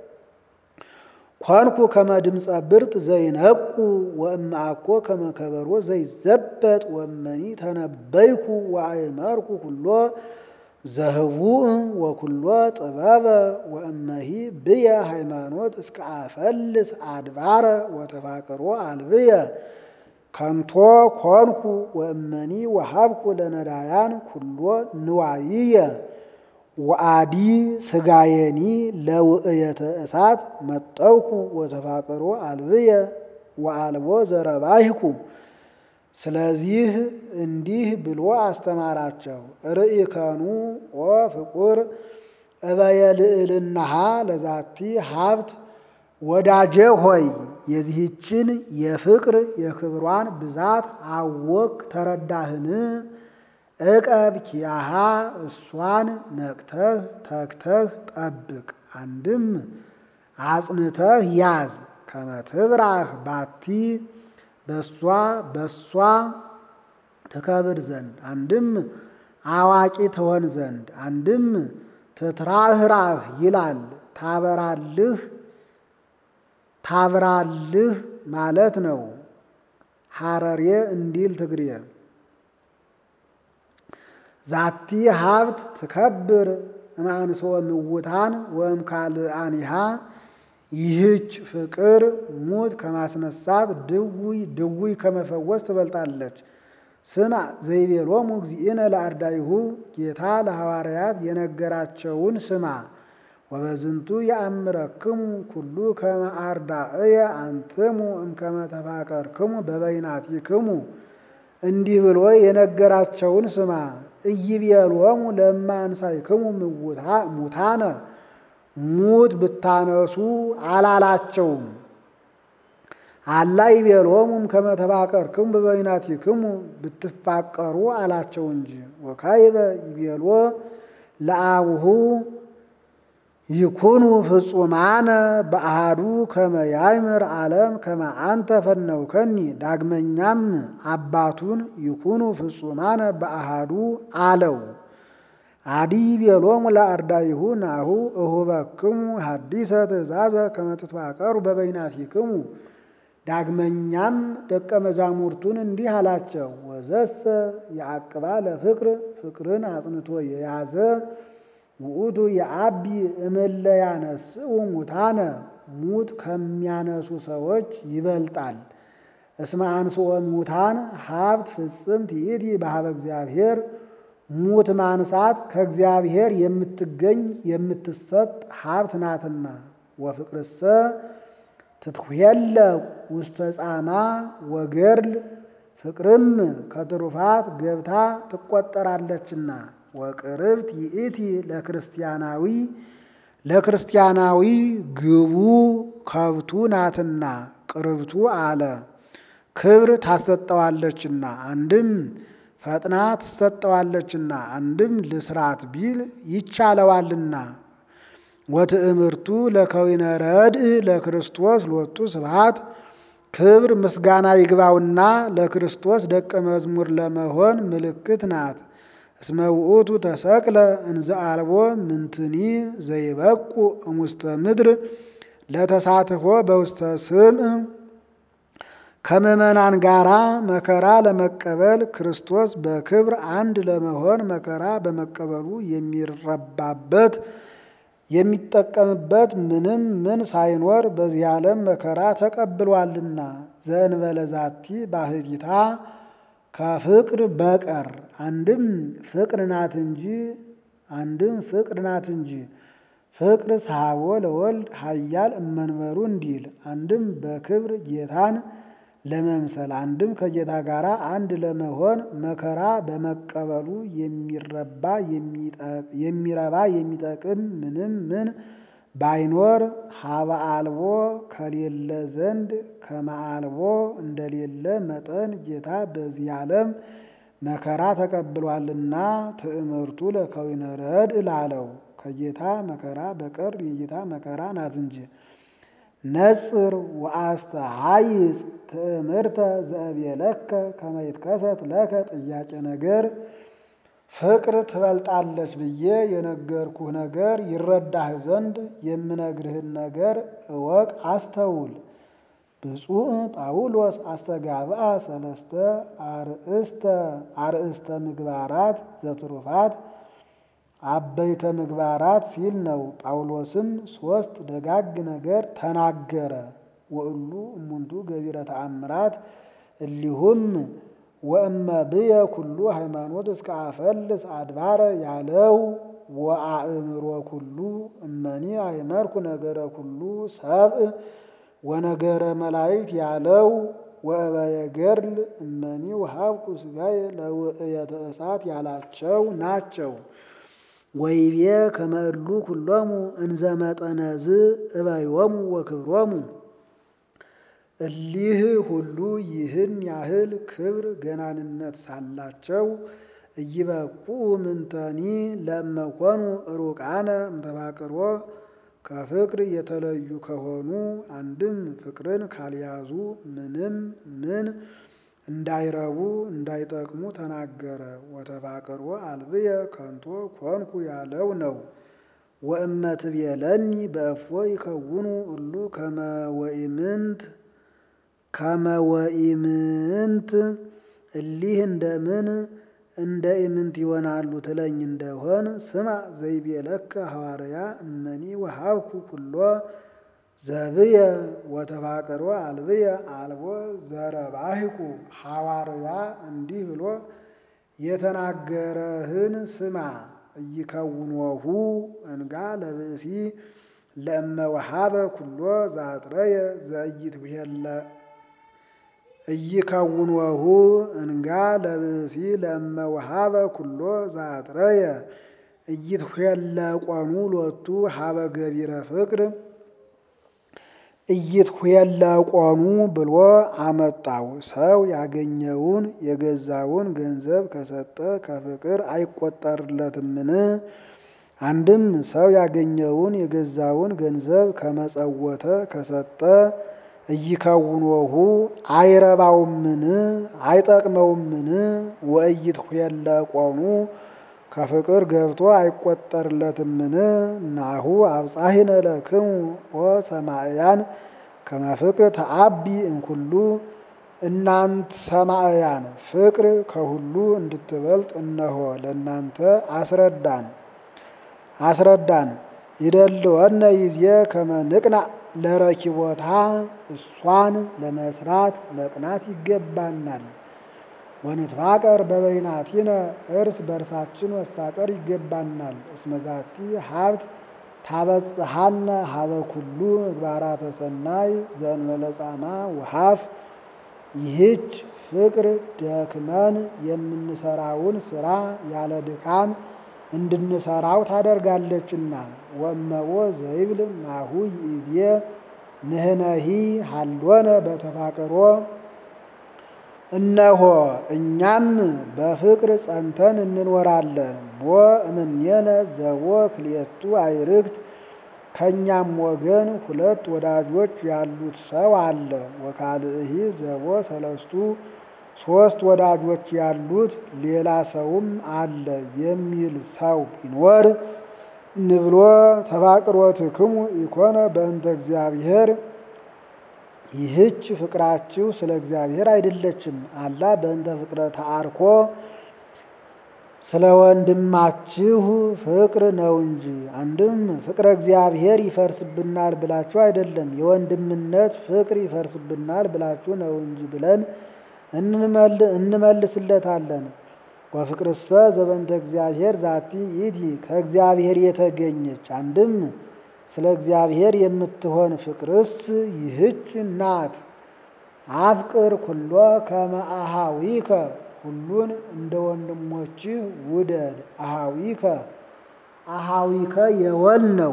[SPEAKER 1] ኮንኩ ከመ ድምፀ ብርት ዘይነቁ ወእምአኮ ከመ ከበሮ ዘይዘበጥ ወእመኒ ተነበይኩ ወአእመርኩ ኩሎ ዘህቡእ ወኩሎ ጥበበ ወእመሂ ብየ ሃይማኖት እስከ አፈልስ አድባረ ወተፋቅሮ አልብየ ከንቶ ኮንኩ ወእመኒ ወሃብኩ ለነዳያን ኩሎ ንዋይየ ወአዲ ስጋየኒ ለውእየተ እሳት መጠውኩ ወተፋቅሮ አልብየ ወአልቦ ዘረባይኩ። ስለዚህ እንዲህ ብሎ አስተማራቸው። ርኢከኑ ኦ ፍቁር እበየ ልዕልናሃ ለዛቲ ሀብት ወዳጄ ሆይ የዚህችን የፍቅር የክብሯን ብዛት አወቅ ተረዳህን? እቀብ ኪያሃ እሷን ነቅተህ ተግተህ ጠብቅ። አንድም አጽንተህ ያዝ። ከመትብራህ ባቲ በሷ በሷ ትከብር ዘንድ አንድም አዋቂ ትሆን ዘንድ አንድም ትትራህራህ ይላል። ታበራልህ ታብራልህ ማለት ነው። ሐረሬ እንዲል ትግሬ ዛቲ ሀብት ትከብር እማንሶ ምውታን ወእም ካልአኒሃ ይህች ፍቅር ሙት ከማስነሳት ድውይ ድውይ ከመፈወስ ትበልጣለች። ስማ ዘይቤሎሙ እግዚእነ ለአርዳኢሁ ጌታ ለሐዋርያት የነገራቸውን ስማ። ወበዝንቱ ያእምረክሙ ኩሉ ከመ አርዳእየ አንትሙ እምከመ ተፋቀርክሙ በበይናቲክሙ እንዲህ ብሎ የነገራቸውን ስማ። ኢይቤሎሙ ለእመ አንሣእክሙ ሙታነ ሙት ብታነሱ አላላቸውም። አላ ይቤሎሙ እምከመ ተፋቀርክሙ በበይናቲክሙ ብትፋቀሩ አላቸው እንጂ። ወካዕበ ይቤሎ ለአቡሁ ይኩኑ ፍጹማነ በአሐዱ ከመ ያእምር ዓለም ከመ አንተ ፈነውከኒ። ዳግመኛም አባቱን ይኩኑ ፍጹማነ በአሐዱ አለው። አዲ ይቤሎሙ ለአርዳኢሁ ናሁ እሁበክሙ ሐዲሰ ትእዛዘ ከመ ትትፋቀሩ በበይናቲክሙ። ዳግመኛም ደቀ መዛሙርቱን እንዲህ አላቸው። ወዘሰ የዐቅባ ለፍቅር ፍቅርን አጽንቶ የያዘ ውእቱ የዐቢ እምእለ ያነስኡ ሙታነ ሙት ከሚያነሱ ሰዎች ይበልጣል። እስመ አንሥኦ ሙታን ሀብት ፍጽምት ይእቲ በኀበ እግዚአብሔር ሙት ማንሳት ከእግዚአብሔር የምትገኝ የምትሰጥ ሀብት ናትና። ወፍቅርሰ ትትኄለቅ ውስተ ጻማ ወገድል ፍቅርም ከትሩፋት ገብታ ትቆጠራለችና። ወቅርብት ይእቲ ለክርስቲያናዊ ለክርስቲያናዊ ግቡ ከብቱ ናትና። ቅርብቱ አለ ክብር ታሰጠዋለችና አንድም ፈጥና ትሰጠዋለችና አንድም ልስራት ቢል ይቻለዋልና። ወትእምርቱ ለከዊነ ረድእ ለክርስቶስ ሎቱ ስብሐት ክብር ምስጋና ይግባውና ለክርስቶስ ደቀ መዝሙር ለመሆን ምልክት ናት። እስመ ውእቱ ተሰቅለ እንዘ አልቦ ምንትኒ ዘይበቁ እሙስተ ምድር ለተሳትፎ በውስተ ስምዕ ከምእመናን ጋራ መከራ ለመቀበል ክርስቶስ በክብር አንድ ለመሆን መከራ በመቀበሉ የሚረባበት የሚጠቀምበት ምንም ምን ሳይኖር በዚህ ዓለም መከራ ተቀብሏልና። ዘእንበለ ዛቲ ባህቲታ ከፍቅር በቀር አንድም ፍቅር ናት እንጂ አንድም ፍቅር ናት እንጂ ፍቅር ሳቦ ለወልድ ኃያል እመንበሩ እንዲል አንድም በክብር ጌታን ለመምሰል አንድም ከጌታ ጋር አንድ ለመሆን መከራ በመቀበሉ የሚረባ የሚረባ የሚጠቅም ምንም ምን ባይኖር ሀበ አልቦ ከሌለ ዘንድ ከመአልቦ እንደሌለ መጠን ጌታ በዚህ ዓለም መከራ ተቀብሏልና ትእምርቱ ለከዊነ ረድእ ላለው ከጌታ መከራ በቀር የጌታ መከራ ናት እንጂ። ነጽር ወአስተሃይጽ ትእምርተ ዘእቤለከ ከመ ይትከሰት ለከ ጥያቄ ነገር ፍቅር ትበልጣለች ብዬ የነገርኩህ ነገር ይረዳህ ዘንድ የምነግርህን ነገር እወቅ አስተውል። ብፁዕ ጳውሎስ አስተጋብአ ሰለስተ አርእስተ አርእስተ ምግባራት ዘትሩፋት አበይተ ምግባራት ሲል ነው። ጳውሎስም ሶስት ደጋግ ነገር ተናገረ። ወእሉ እሙንቱ ገቢረ ተአምራት እሊሁም ወእመ ብየ ኩሉ ሃይማኖት እስከ አፈልስ አድባረ ያለው ወአእምሮ ኩሉ እመኒ አይመርኩ ነገረ ኩሉ ሰብእ ወነገረ መላእክት ያለው ወእበየ ገድል እመኒ ወሀብኩ ሥጋየ ለውእየተ እሳት ያላቸው ናቸው። ወይቤ ከመ እሉ ኩሎሙ እንዘ መጠነዝ እበዮሙ ወክብሮሙ እሊህ ሁሉ ይህን ያህል ክብር ገናንነት ሳላቸው እይበቁ ምንተኒ ለእመኮኑ ሩቃነ እምተፋቅሮ ከፍቅር የተለዩ ከሆኑ አንድም ፍቅርን ካልያዙ ምንም ምን እንዳይረቡ እንዳይጠቅሙ ተናገረ። ወተፋቅሮ አልብየ ከንቶ ኮንኩ ያለው ነው። ወእመ ትቤለኒ በእፎ ይከውኑ እሉ ከመ ወኢምንት ከመ ወኢምንት እሊህ እንደምን እንደ ኢምንት ይሆናሉ ትለኝ እንደሆን ስማ ዘይቤለከ ሐዋርያ እመኒ ወሀብኩ ኩሎ ዘብየ ወተፋቅሮ አልብየ አልቦ ዘረባህኩ ሐዋርያ እንዲህ ብሎ የተናገረህን ስማ። እይከውንወሁ እንጋ ለብእሲ ለእመ ወሀበ ኩሎ ዛጥረየ ዘእይትብሄለ እይከውንወሁ እንጋ ለብእሲ ለእመ ወሀበ ኩሎ ዛጥረየ እይትሄለቆኑ ሎቱ ሀበ ገቢረ ፍቅር እይትሄለቆኑ ብሎ አመጣው። ሰው ያገኘውን የገዛውን ገንዘብ ከሰጠ ከፍቅር አይቆጠርለትምን? አንድም ሰው ያገኘውን የገዛውን ገንዘብ ከመጸወተ ከሰጠ እይከውንወሁ አይረባውምን? አይጠቅመውምን? ወእይትሄለቆኑ ከፍቅር ገብቶ አይቆጠርለትምን? ናሁ አብጻሂነ ለክሙ ወሰማዕያን ከመ ፍቅር ተአቢ እምኩሉ እናንት ሰማዕያን ፍቅር ከሁሉ እንድትበልጥ እነሆ ለእናንተ አስረዳን አስረዳን። ይደልወነ ይዜ ከመ ንቅና ለረኪቦታ እሷን ለመስራት መቅናት ይገባናል። ወንትፋቀር በበይናቲነ እርስ በርሳችን መፋቀር ይገባናል። እስመ ዛቲ ሀብት ታበጽሐነ ሀበ ኩሉ ምግባራተ ሰናይ ዘእንበለ ጻማ ወሀፍ ይህች ፍቅር ደክመን የምንሰራውን ስራ ያለ ድካም እንድንሰራው ታደርጋለችና። ወእመቦ ዘይብል ናሁ ይእዜ ንሕነሂ ሀሎነ በተፋቅሮ እነሆ እኛም በፍቅር ጸንተን እንኖራለን። ቦ እምኔነ ዘቦ ክልኤቱ አይርክት ከእኛም ወገን ሁለት ወዳጆች ያሉት ሰው አለ። ወካልእሂ ዘቦ ሰለስቱ ሶስት ወዳጆች ያሉት ሌላ ሰውም አለ የሚል ሰው ቢኖር ንብሎ ተፋቅሮትክሙ ኢኮነ በእንተ እግዚአብሔር ይህች ፍቅራችሁ ስለ እግዚአብሔር አይደለችም። አላ በእንተ ፍቅረ ተአርኮ ስለ ወንድማችሁ ፍቅር ነው እንጂ። አንድም ፍቅረ እግዚአብሔር ይፈርስብናል ብላችሁ አይደለም፣ የወንድምነት ፍቅር ይፈርስብናል ብላችሁ ነው እንጂ ብለን እንመልስለታለን። ወፍቅርሰ ዘበንተ እግዚአብሔር ዛቲ ይእቲ ከእግዚአብሔር የተገኘች አንድም ስለ እግዚአብሔር የምትሆን ፍቅርስ ይህች ናት። አፍቅር ኩሎ ከመ አኀዊከ ሁሉን እንደ ወንድሞችህ ውደድ። አኀዊከ አኀዊከ የወል ነው።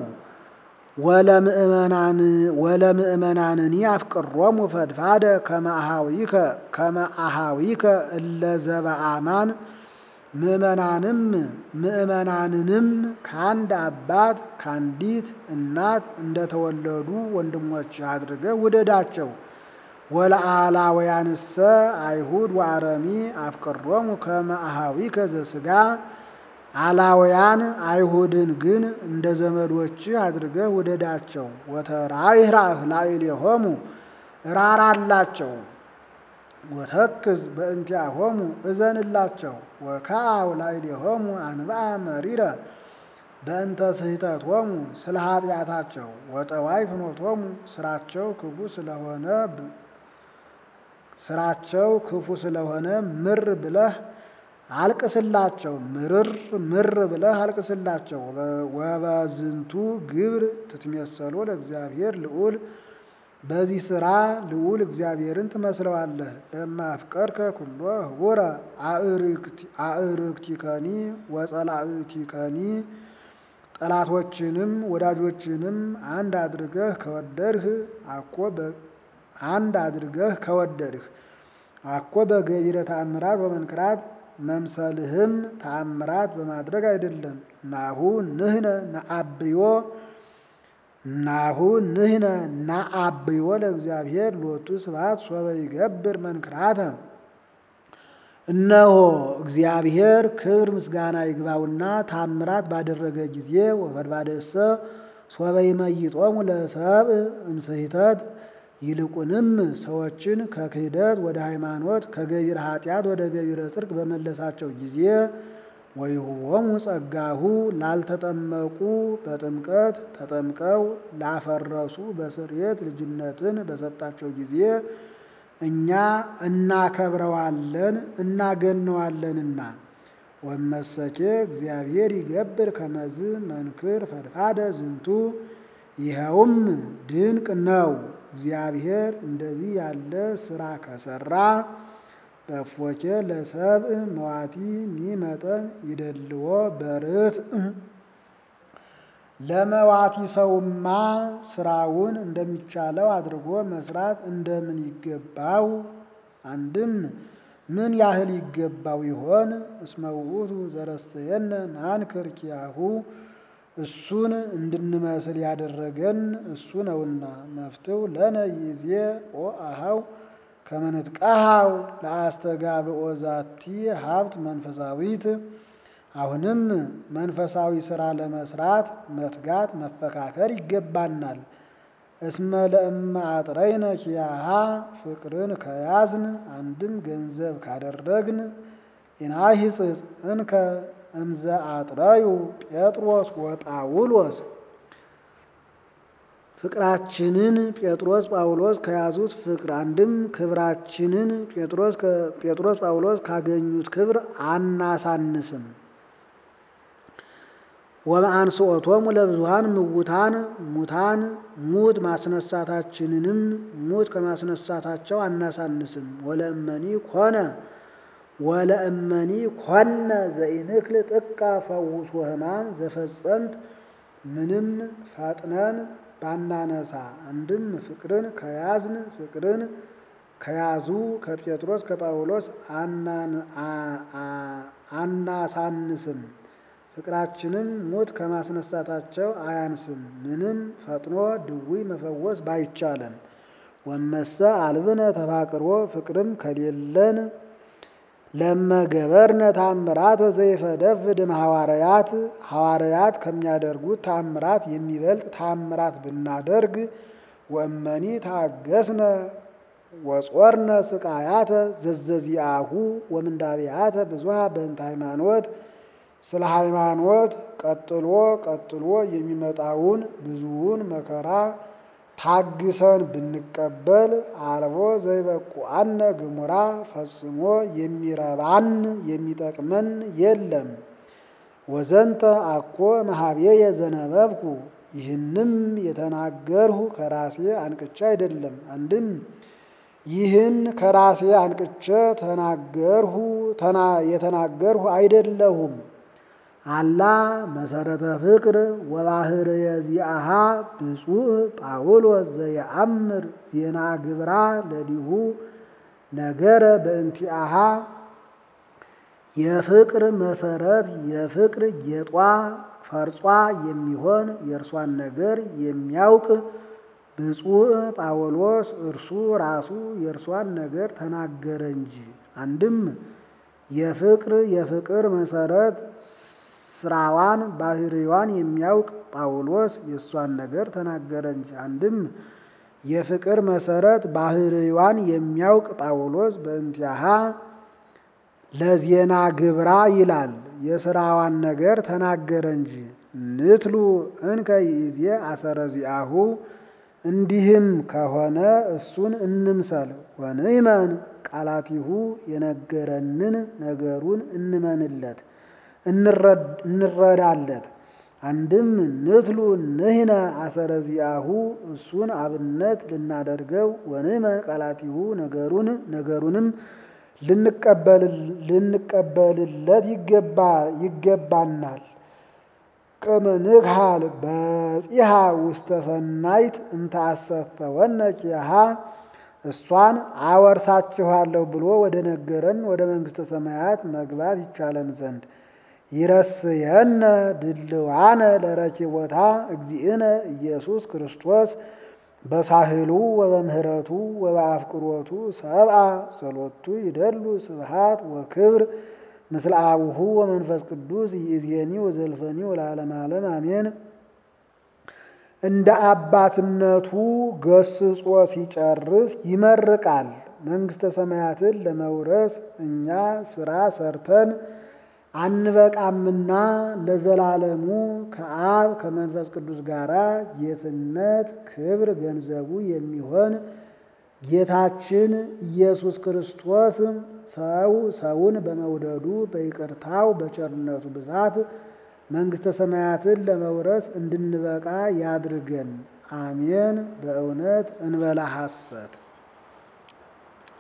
[SPEAKER 1] ወለምእመናንኒ አፍቅሮሙ ፈድፋደ ከመ አኀዊከ ከመ አኀዊከ እለ ዘበአማን ምእመናንም ምእመናንንም ከአንድ አባት ከአንዲት እናት እንደተወለዱ ወንድሞች አድርገህ ውደዳቸው። ወለአላውያንሰ አይሁድ ወአረሚ አፍቅሮሙ ከመ አኀዊከ ዘሥጋ አላውያን አይሁድን ግን እንደ ዘመዶችህ አድርገህ ውደዳቸው። ወተራይራህ ላዕሌሆሙ ራራላቸው። ወተክዝ በእንቲአሆሙ እዘንላቸው። ወከዐው ላዕሌሆሙ አንብአ መሪረ በእንተ ስሕተቶሙ ስለ ኃጢአታቸው። ወጠዋይ ፍኖቶሙ ስራቸው ክፉ ስለሆነ ስራቸው ክፉ ስለሆነ ምር ብለህ አልቅስላቸው። ምርር ምር ብለህ አልቅስላቸው። ወበዝንቱ ግብር ትትሜሰሎ ለእግዚአብሔር ልዑል በዚህ ሥራ ልዑል እግዚአብሔርን ትመስለዋለህ። ለማፍቀርከ ኩሎ ህቡረ አእርክቲከኒ ወጸላእቲከኒ ጠላቶችንም ወዳጆችንም አንድ አድርገህ ከወደድህ አኮ አንድ አድርገህ ከወደድህ አኮ በገቢረ ተአምራት ወመንክራት መምሰልህም ተአምራት በማድረግ አይደለም። ናሁ ንህነ ነአብዮ ናሁ ንህነ ነአብዮ ለእግዚአብሔር ሎቱ ስብሐት ሶበ ይገብር መንክራተ እነሆ እግዚአብሔር ክብር ምስጋና ይግባውና ታምራት ባደረገ ጊዜ ወፈድባደሰ ሶበ ይመይጦሙ ለሰብእ እምስሕተት ይልቁንም ሰዎችን ከክህደት ወደ ሃይማኖት ከገቢረ ኃጢአት ወደ ገቢረ ጽድቅ በመለሳቸው ጊዜ ወይሁቦሙ ጸጋሁ ላልተጠመቁ በጥምቀት ተጠምቀው ላፈረሱ በስርየት ልጅነትን በሰጣቸው ጊዜ እኛ እናከብረዋለን እናገነዋለንና። ወመሰኬ እግዚአብሔር ይገብር ከመዝ መንክር ፈድፋደ ዝንቱ ይኸውም ድንቅ ነው። እግዚአብሔር እንደዚህ ያለ ስራ ከሰራ በፎኬ ለሰብእ መዋቲ ሚመጠን ይደልዎ በርት ለመዋቲ ሰውማ ስራውን እንደሚቻለው አድርጎ መስራት እንደምን ይገባው? አንድም ምን ያህል ይገባው ይሆን? እስመ ውእቱ ዘረሰየነ ናንክር ኪያሁ እሱን እንድንመስል ያደረገን እሱ ነውና። መፍትው ለነ ይዜ ኦ አኀው ከመ ንትቀሃው ለአስተጋብኦ ዛቲ ሀብት መንፈሳዊት። አሁንም መንፈሳዊ ሥራ ለመስራት መትጋት መፈካከር ይገባናል። እስመ ለእመ አጥረይነ ኪያሃ ፍቅርን ከያዝን አንድም ገንዘብ ካደረግን ኢናሂጽጽ እንከ እምዘ አጥረዩ ጴጥሮስ ወጳውሎስ ፍቅራችንን ጴጥሮስ ጳውሎስ ከያዙት ፍቅር አንድም ክብራችንን ጴጥሮስ ጴጥሮስ ጳውሎስ ካገኙት ክብር አናሳንስም። ወመአንስኦቶሙ ለብዙኃን ምውታን ሙታን ሙት ማስነሳታችንንም ሙት ከማስነሳታቸው አናሳንስም። ወለእመኒ ኮነ ወለእመኒ ኮነ ዘኢንክል ጥቀ ፈውሶ ሕማም ዘፈጸንት ምንም ፈጥነን ባናነሳ አንድም ፍቅርን ከያዝን ፍቅርን ከያዙ ከጴጥሮስ ከጳውሎስ አናሳንስም። ፍቅራችንም ሙት ከማስነሳታቸው አያንስም። ምንም ፈጥኖ ድውይ መፈወስ ባይቻለን። ወመሰ አልብነ ተፋቅሮ ፍቅርም ከሌለን ለመገበርነ ታምራት ዘይፈደፍድ እምሐዋርያት ሐዋርያት ከሚያደርጉት ታምራት የሚበልጥ ታምራት ብናደርግ ወእመኒ ታገስነ ወጾርነ ስቃያተ ዘዘዚአሁ ወምንዳቢያተ ብዙኃ በእንተ ሃይማኖት ስለ ሃይማኖት ቀጥሎ ቀጥሎ የሚመጣውን ብዙውን መከራ ታግሰን ብንቀበል አልቦ ዘይበቁአነ ግሙራ ፈጽሞ የሚረባን የሚጠቅመን የለም። ወዘንተ አኮ መሀቤየ ዘነበብኩ ይህንም የተናገርሁ ከራሴ አንቅቼ አይደለም። አንድም ይህን ከራሴ አንቅቼ ተናገርሁ የተናገርሁ አይደለሁም። አላ መሰረተ ፍቅር ወባህርየ ዚአሃ ብፁዕ ጳውሎስ ዘየአምር ዜና ግብራ ለዲሁ ነገረ በእንቲአሃ የፍቅር መሰረት የፍቅር ጌጧ ፈርጿ የሚሆን የእርሷን ነገር የሚያውቅ ብፁዕ ጳውሎስ እርሱ ራሱ የእርሷን ነገር ተናገረ እንጂ። አንድም የፍቅር የፍቅር መሰረት ስራዋን ባህሪዋን የሚያውቅ ጳውሎስ የእሷን ነገር ተናገረ እንጂ። አንድም የፍቅር መሰረት ባህሪዋን የሚያውቅ ጳውሎስ በእንቲአሃ ለዜና ግብራ ይላል የስራዋን ነገር ተናገረ እንጂ። ንትሉ እንከ ይእዜ አሰረ ዚአሁ እንዲህም ከሆነ እሱን እንምሰል። ወንእመን ቃላቲሁ የነገረንን ነገሩን እንመንለት እንረዳለት። አንድም ንትሉ ንሕነ አሰረ ዚአሁ እሱን አብነት ልናደርገው ወንእመን ቃላቲሁ ነገሩን ነገሩንም ልንቀበልለት ይገባ ይገባናል። ከመ ንግሃል በጺሃ ውስተ ሰናይት እንተ አሰፈወነ ኪያሃ እሷን አወርሳችኋለሁ ብሎ ወደ ነገረን ወደ መንግሥተ ሰማያት መግባት ይቻለን ዘንድ ይረስየነ ድልዋነ ለረኪቦታ እግዚእነ ኢየሱስ ክርስቶስ በሳህሉ ወበምህረቱ ወበአፍቅሮቱ ሰብአ ጸሎቱ ይደሉ ስብሃት ወክብር ምስለ አቡሁ ወመንፈስ ቅዱስ ይእዜኒ ወዘልፈኒ ወለዓለመ ዓለም አሜን። እንደ አባትነቱ ገስጾ ሲጨርስ ይመርቃል። መንግሥተ ሰማያትን ለመውረስ እኛ ስራ ሰርተን አንበቃምና ለዘላለሙ ከአብ ከመንፈስ ቅዱስ ጋር ጌትነት ክብር ገንዘቡ የሚሆን ጌታችን ኢየሱስ ክርስቶስ ሰው ሰውን በመውደዱ በይቅርታው በቸርነቱ ብዛት መንግሥተ ሰማያትን ለመውረስ እንድንበቃ ያድርገን። አሜን። በእውነት እንበላ ሐሰት